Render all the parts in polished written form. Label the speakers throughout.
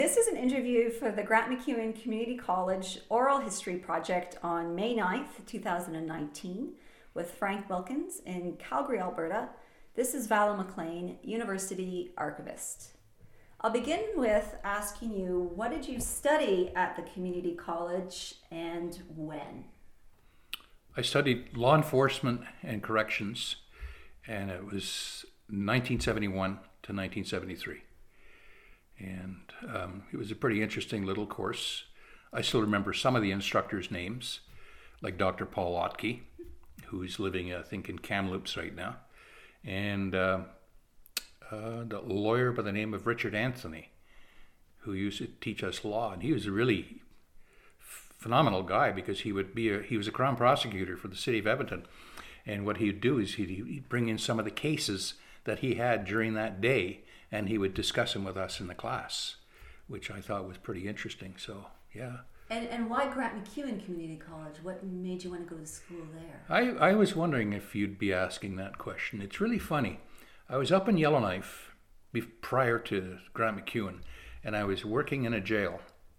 Speaker 1: This is an interview for the Grant MacEwan Community College Oral History Project on May 9th, 2019 with Frank Wilkins in Calgary, Alberta. This is Vala McLean, University Archivist. I'll begin with asking you, what did you study at the community college and when?
Speaker 2: I studied law enforcement and corrections, and it was 1971 to 1973. And it was a pretty interesting little course. I still remember some of the instructors' names, like Dr. Paul Otke, who's living, I think, in Kamloops right now, and the lawyer by the name of Richard Anthony, who used to teach us law. And he was a really phenomenal guy because he was a Crown prosecutor for the city of Edmonton. And what he'd do is he'd bring in some of the cases that he had during that day, and he would discuss them with us in the class, which I thought was pretty interesting. So, yeah.
Speaker 1: And why Grant MacEwan Community College? What made you want to go to school there?
Speaker 2: I was wondering if you'd be asking that question. It's really funny. I was up in Yellowknife prior to Grant MacEwan, and I was working in a jail.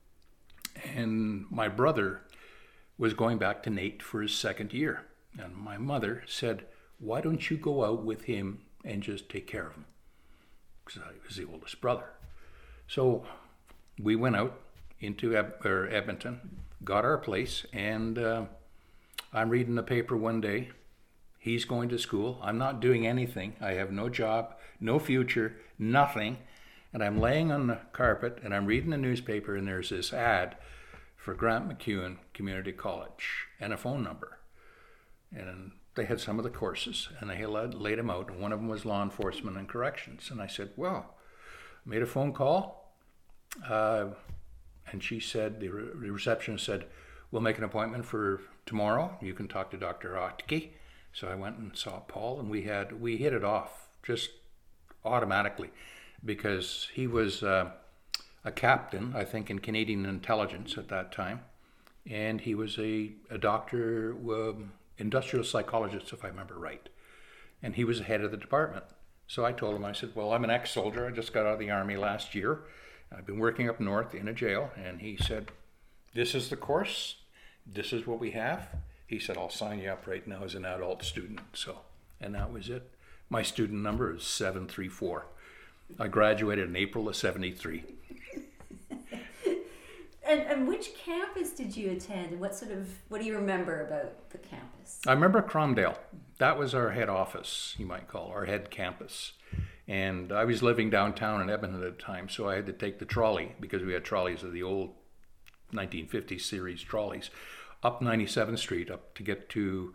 Speaker 2: And my brother was going back to NAIT for his second year. And my mother said, "Why don't you go out with him and just take care of him?" Because I was the oldest brother. So we went out into Edmonton, got our place, and I'm reading the paper one day. He's going to school. I'm not doing anything. I have no job, no future, nothing. And I'm laying on the carpet and I'm reading the newspaper, and there's this ad for Grant MacEwan Community College and a phone number. And they had some of the courses, and they laid them out, and one of them was law enforcement and corrections. And I said, well, made a phone call, and she said, the receptionist said, we'll make an appointment for tomorrow. You can talk to Dr. Otke. So I went and saw Paul, and we hit it off just automatically, because he was a captain, I think, in Canadian intelligence at that time, and he was a doctor, industrial psychologist, if I remember right, and he was the head of the department. So I told him, I said, well, I'm an ex-soldier. I just got out of the Army last year. I've been working up north in a jail. And he said, this is the course. This is what we have. He said, I'll sign you up right now as an adult student. So, and that was it. My student number is 734. I graduated in April of 73.
Speaker 1: And which campus did you attend, and what do you remember about the campus?
Speaker 2: I remember Cromdale. That was our head office, you might call, our head campus. And I was living downtown in Edmonton at the time, so I had to take the trolley, because we had trolleys of the old 1950 series trolleys, up 97th Street, up to get to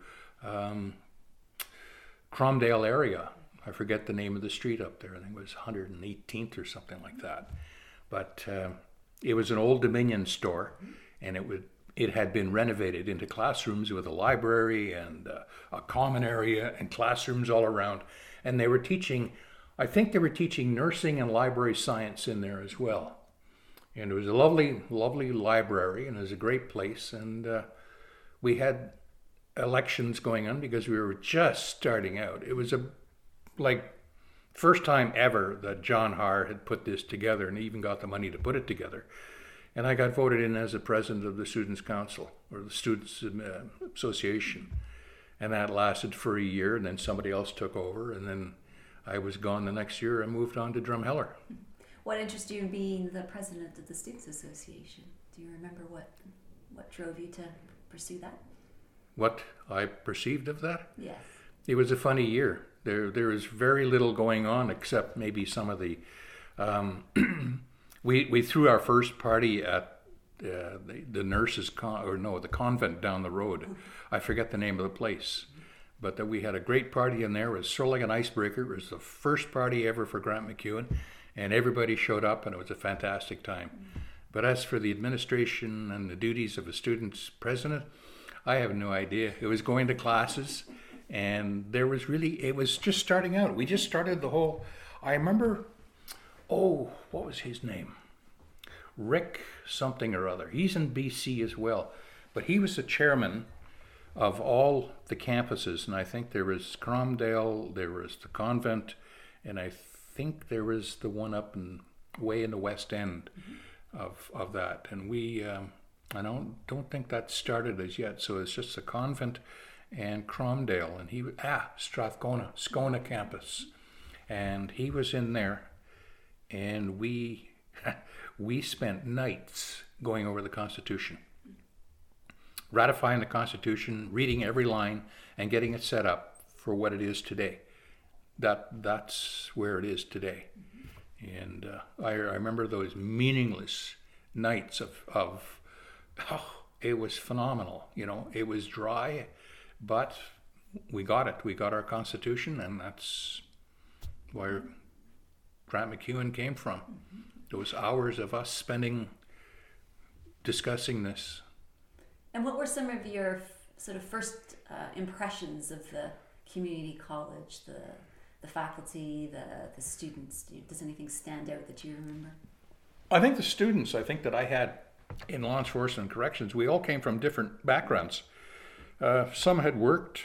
Speaker 2: Cromdale area. I forget the name of the street up there. I think it was 118th or something like that. But it was an old Dominion store, and it had been renovated into classrooms with a library and a common area and classrooms all around. And they were teaching, I think they were teaching nursing and library science in there as well. And it was a lovely, lovely library, and it was a great place. And we had elections going on because we were just starting out. It was first time ever that John Har had put this together, and even got the money to put it together. And I got voted in as the president of the Students' Council, or the Students' Association. And that lasted for a year, and then somebody else took over, and then I was gone the next year and moved on to Drumheller.
Speaker 1: What interested you in being the president of the Students' Association? Do you remember what drove you to pursue that? What
Speaker 2: I perceived of that?
Speaker 1: Yes.
Speaker 2: It was a funny year. There was very little going on, except maybe some of the... we threw our first party at the nurses' the convent down the road. I forget the name of the place. But that we had a great party in there. It was sort of like an icebreaker. It was the first party ever for Grant MacEwan, and everybody showed up, and it was a fantastic time. But as for the administration and the duties of a student's president, I have no idea. It was going to classes, and it was just starting out. We just started the whole, I remember, what was his name? Rick something or other. He's in BC as well. But he was the chairman of all the campuses, and I think there was Cromdale, there was the convent, and I think there was the one up way in the West End. of that. And we, I don't think that started as yet. So it's just a convent and Cromdale, and Strathcona, Scona campus, and he was in there, and we we spent nights going over the Constitution, ratifying the Constitution, reading every line, and getting it set up for what it is today. That's where it is today. And I remember those meaningless nights of it was phenomenal. It was dry, but we got it. We got our Constitution, and that's where Grant MacEwan came from. Those hours of us spending discussing this.
Speaker 1: And what were some of your sort of first impressions of the community college, the faculty, the students? Does anything stand out that you remember?
Speaker 2: I think the students, that I had in law enforcement and corrections, we all came from different backgrounds. Some had worked.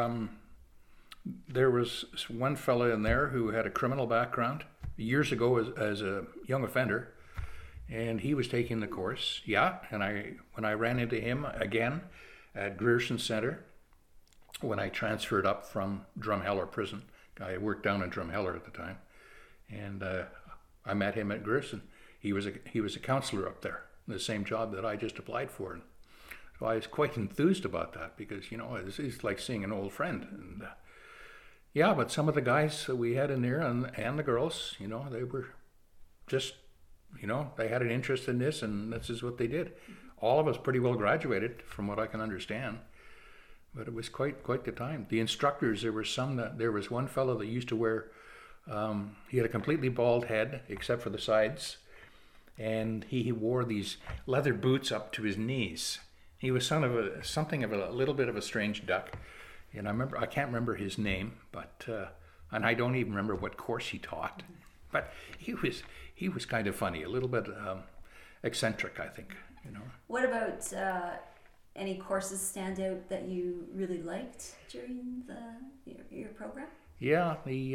Speaker 2: There was one fella in there who had a criminal background years ago as a young offender, and he was taking the course. And when I ran into him again at Grierson Centre, when I transferred up from Drumheller Prison, I worked down in Drumheller at the time, and I met him at Grierson. He was a counselor up there, the same job that I just applied for. And so I was quite enthused about that because it's like seeing an old friend. And but some of the guys that we had in there and the girls, they were just, they had an interest in this, and this is what they did. All of us pretty well graduated, from what I can understand. But it was quite the time. The instructors, there was one fellow that used to wear, he had a completely bald head except for the sides, and he wore these leather boots up to his knees. He was something of a little bit of a strange duck, and I can't remember his name, but and I don't even remember what course he taught, but he was kind of funny, a little bit eccentric, I think.
Speaker 1: What about any courses stand out that you really liked during your program?
Speaker 2: Yeah,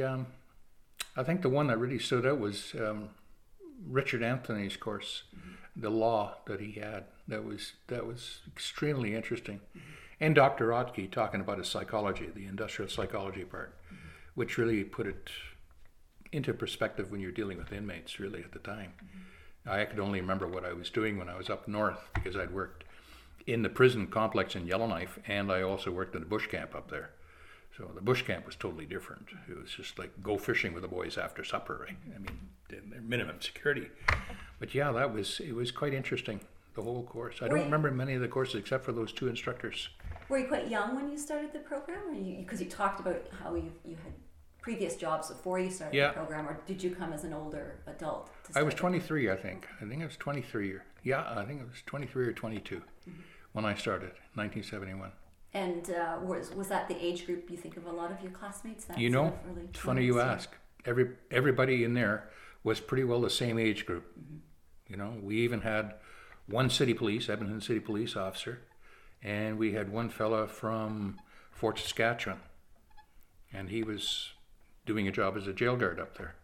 Speaker 2: I think the one that really stood out was Richard Anthony's course, the law that he had. That was extremely interesting, and Dr. Otke talking about his psychology, the industrial psychology part, which really put it into perspective when you're dealing with inmates. Really, at the time, I could only remember what I was doing when I was up north because I'd worked in the prison complex in Yellowknife, and I also worked in a bush camp up there. So the bush camp was totally different. It was just like go fishing with the boys after supper, right? I mean, minimum security. But yeah, it was quite interesting, the whole course. I don't remember many of the courses except for those two instructors.
Speaker 1: Were you quite young when you started the program? Because you talked about how you had previous jobs before you started the program, or did you come as an older adult?
Speaker 2: I was 23, I think. I think I was 23. I think it was 23 or 22 when I started, 1971.
Speaker 1: And was that the age group you think of a lot of your classmates?
Speaker 2: It's funny you ask. Everybody in there was pretty well the same age group. We even had one Edmonton City Police officer, and we had one fella from Fort Saskatchewan, and he was doing a job as a jail guard up there.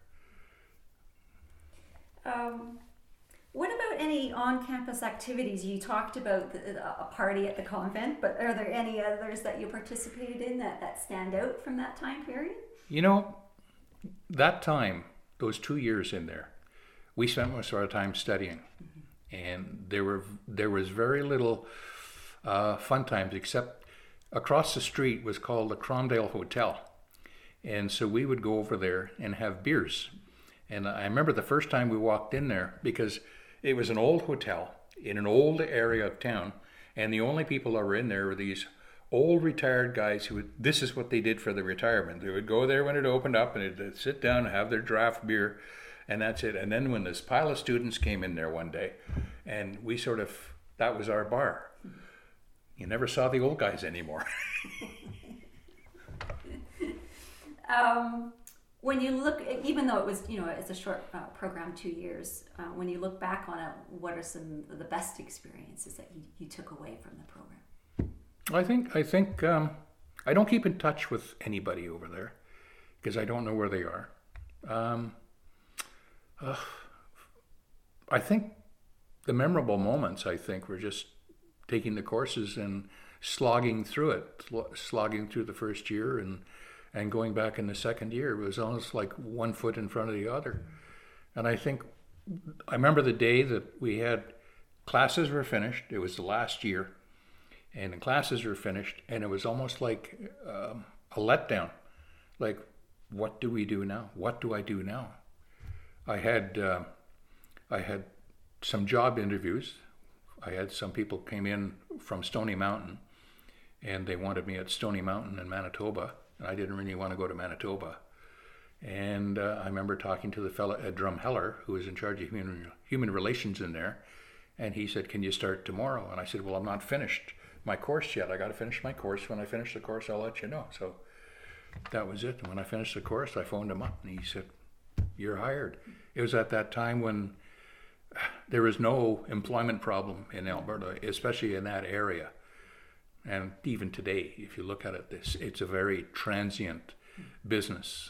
Speaker 1: What about any on-campus activities? You talked about a party at the convent, but are there any others that you participated in that stand out from that time period?
Speaker 2: That time, those 2 years in there, we spent most of our time studying, and there was very little fun times, except across the street was called the Cromdale Hotel, and so we would go over there and have beers. And I remember the first time we walked in there, because it was an old hotel in an old area of town, and the only people that were in there were these old retired guys this is what they did for the retirement. They would go there when it opened up, and they'd sit down and have their draft beer, and that's it. And then when this pile of students came in there one day, and that was our bar. You never saw the old guys anymore.
Speaker 1: When you look, even though it was, it's a short program, 2 years, when you look back on it, what are some of the best experiences that you took away from the program?
Speaker 2: I think I don't keep in touch with anybody over there because I don't know where they are. I think the memorable moments, I think, were just taking the courses and slogging through it, slogging through the first year and going back in the second year. It was almost like one foot in front of the other. And I remember the day that we had classes were finished. It was the last year, and the classes were finished, and it was almost like a letdown. Like, what do we do now? What do I do now? I had some job interviews. I had some people came in from Stony Mountain, and they wanted me at Stony Mountain in Manitoba, and I didn't really want to go to Manitoba. And I remember talking to the fellow Ed Drumheller, who was in charge of human relations in there, and he said, "Can you start tomorrow?" And I said, "Well, I'm not finished my course yet. I got to finish my course. When I finish the course, I'll let you know." So that was it. And when I finished the course, I phoned him up, and he said, "You're hired." It was at that time when there was no employment problem in Alberta, especially in that area. And even today, if you look at it, it's a very transient business.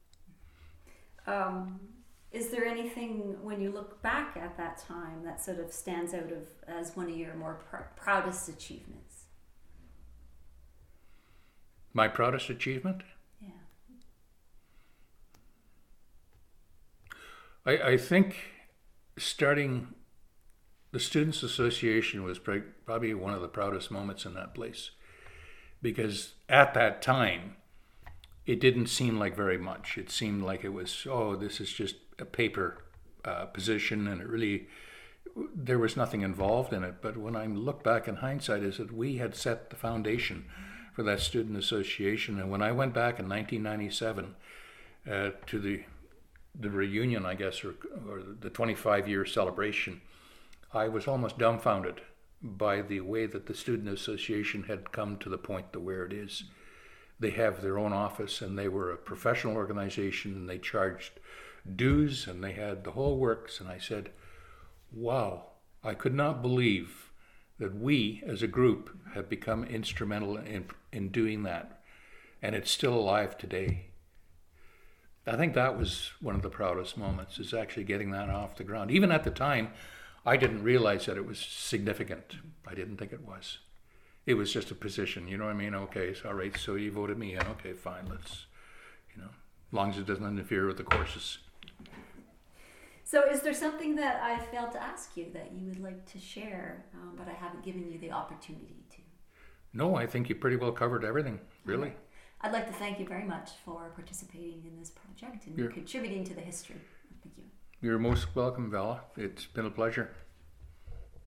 Speaker 1: Is there anything, when you look back at that time, that sort of stands out as one of your more proudest achievements?
Speaker 2: My proudest achievement?
Speaker 1: Yeah.
Speaker 2: I think starting the Students' Association was probably one of the proudest moments in that place. Because at that time, it didn't seem like very much. It seemed like it was, this is just a paper position, and there was nothing involved in it. But when I look back in hindsight, is that we had set the foundation for that student association. And when I went back in 1997 to the reunion, I guess, or the 25-year celebration, I was almost dumbfounded by the way that the student association had come to the point to where it is. They have their own office, and they were a professional organization, and they charged dues, and they had the whole works. And I said, wow, I could not believe that we as a group have become instrumental in doing that. And it's still alive today. I think that was one of the proudest moments, is actually getting that off the ground. Even at the time, I didn't realize that it was significant. I didn't think it was. It was just a position, you know what I mean? Okay, so, all right, so you voted me in. Okay, fine, let's, as long as it doesn't interfere with the courses.
Speaker 1: So is there something that I failed to ask you that you would like to share, but I haven't given you the opportunity to?
Speaker 2: No, I think you pretty well covered everything, really.
Speaker 1: Okay. I'd like to thank you very much for participating in this project and contributing to the history of MacEwan.
Speaker 2: You're most welcome, Vala. It's been a pleasure.